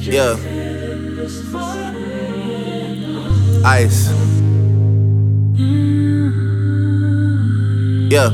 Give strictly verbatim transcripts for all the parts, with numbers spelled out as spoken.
Yeah. Ice. Yeah.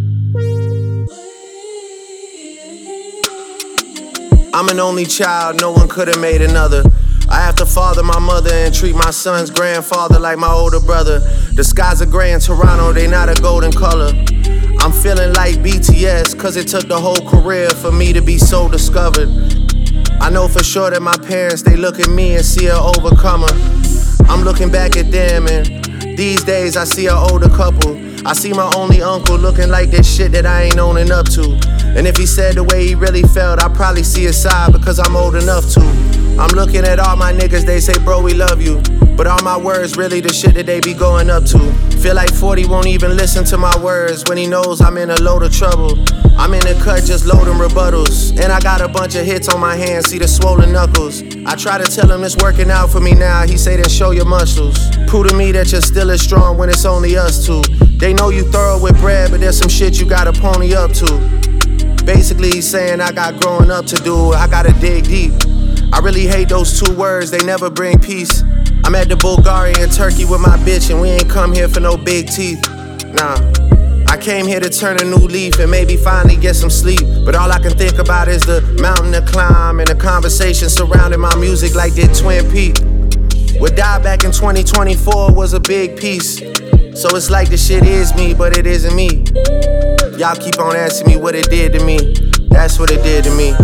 I'm an only child, no one could've made another. I have to father my mother and treat my son's grandfather like my older brother. The skies are gray in Toronto, they not a golden color. I'm feeling like B T S, cause it took the whole career for me to be so discovered. I know for sure that my parents, they look at me and see an overcomer. I'm looking back at them and these days I see an older couple. I see my only uncle looking like that shit that I ain't owning up to. And if he said the way he really felt, I'd probably see his side because I'm old enough to. I'm looking at all my niggas, they say, bro, we love you. But all my words really the shit that they be going up to. Feel like forty won't even listen to my words when he knows I'm in a load of trouble. I'm in the cut just loading rebuttals. And I got a bunch of hits on my hands, see the swollen knuckles. I try to tell him it's working out for me now, he say then show your muscles. Prove to me that you're still as strong when it's only us two. They know you thorough with bread, but there's some shit you gotta pony up to. Basically he's saying I got growing up to do, I gotta dig deep. I really hate those two words, they never bring peace. I'm at the Bulgaria in Turkey with my bitch and we ain't come here for no big teeth. Nah, I came here to turn a new leaf and maybe finally get some sleep. But all I can think about is the mountain to climb and the conversation surrounding my music like did Twin Peaks. What died back in twenty twenty-four was a big piece. So it's like the shit is me, but it isn't me. Y'all keep on asking me what it did to me. That's what it did to me.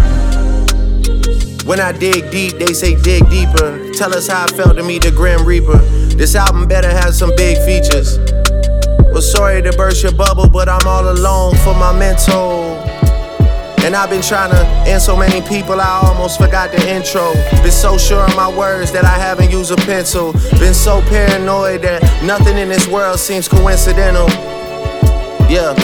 When I dig deep, they say dig deeper. Tell us how it felt to meet the Grim Reaper. This album better have some big features. Well, sorry to burst your bubble, but I'm all alone for my mental. And I've been trying to end so many people, I almost forgot the intro. Been so sure of my words that I haven't used a pencil. Been so paranoid that nothing in this world seems coincidental. Yeah.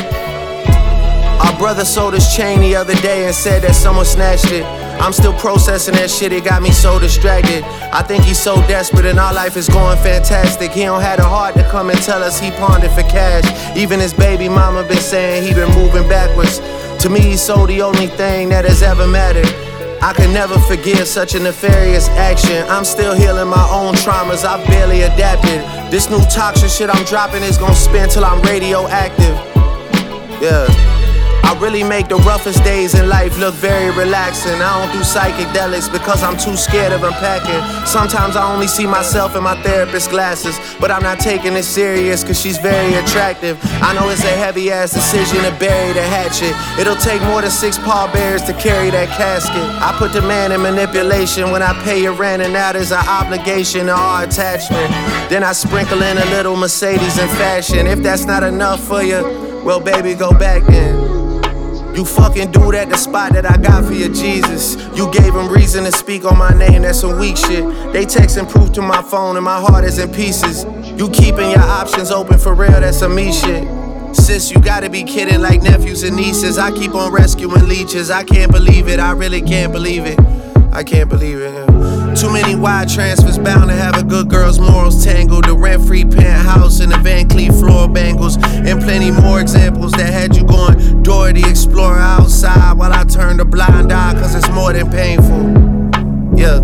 Our brother sold his chain the other day and said that someone snatched it. I'm still processing that shit, it got me so distracted. I think he's so desperate and our life is going fantastic. He don't have the heart to come and tell us he pawned it for cash. Even his baby mama been saying he been moving backwards. To me, he's so the only thing that has ever mattered. I can never forgive such a nefarious action. I'm still healing my own traumas, I've barely adapted. This new toxic shit I'm dropping is gonna spin till I'm radioactive. Yeah. I really make the roughest days in life look very relaxing. I don't do psychedelics because I'm too scared of unpacking. Sometimes I only see myself in my therapist's glasses, but I'm not taking it serious cause she's very attractive. I know it's a heavy ass decision to bury the hatchet. It'll take more than six pallbearers to carry that casket. I put the man in manipulation when I pay your rent, and that is an obligation to our attachment. Then I sprinkle in a little Mercedes in fashion. If that's not enough for you, well baby, go back then. You fucking dude at the spot that I got for you, Jesus. You gave him reason to speak on my name, that's some weak shit. They texting proof to my phone and my heart is in pieces. You keeping your options open for real, that's some me shit. Sis, you gotta be kidding, like nephews and nieces. I keep on rescuing leeches, I can't believe it, I really can't believe it. I can't believe it. Too many wide transfers, bound to have a good girl's morals tangled. The rent-free penthouse and the Van Cleef floor bangles, and plenty more examples that had you going Dora the Explorer outside while I turned a blind eye cause it's more than painful. Yeah.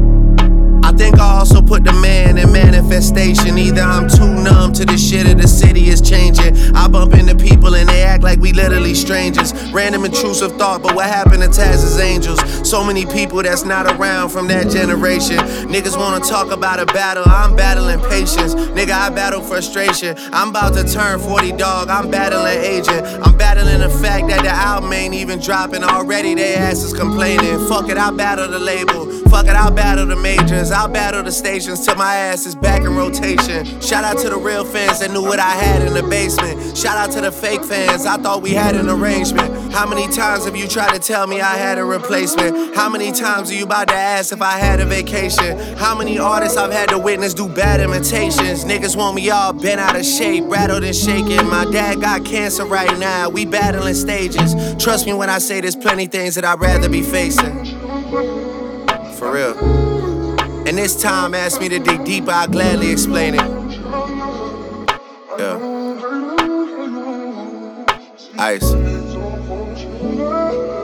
I think I also put the man in manifestation. Either I'm too numb to the shit or the city is changing. I bump into people and they act like we literally strangers. Random intrusive thought, but what happened to Taz's Angels? So many people that's not around from that generation. Niggas wanna talk about a battle, I'm battling patience. Nigga, I battle frustration. I'm about to turn forty, dog, I'm battling aging. I'm battling the fact that the album ain't even dropping. Already they asses complaining. Fuck it, I'll battle the label. Fuck it, I'll battle the majors. I'll battle the stations till my ass is back in rotation. Shout out to the real fans that knew what I had in the basement. Shout out to the fake fans, I thought we had an arrangement. How many times have you tried to tell me I had a replacement? How many times are you about to ask if I had a vacation? How many artists I've had to witness do bad imitations? Niggas want me all bent out of shape, rattled and shaking. My dad got cancer right now, we battling stages. Trust me when I say there's plenty things that I'd rather be facing. For real. And this time, ask me to dig deeper, I'll gladly explain it. Yeah. Ice.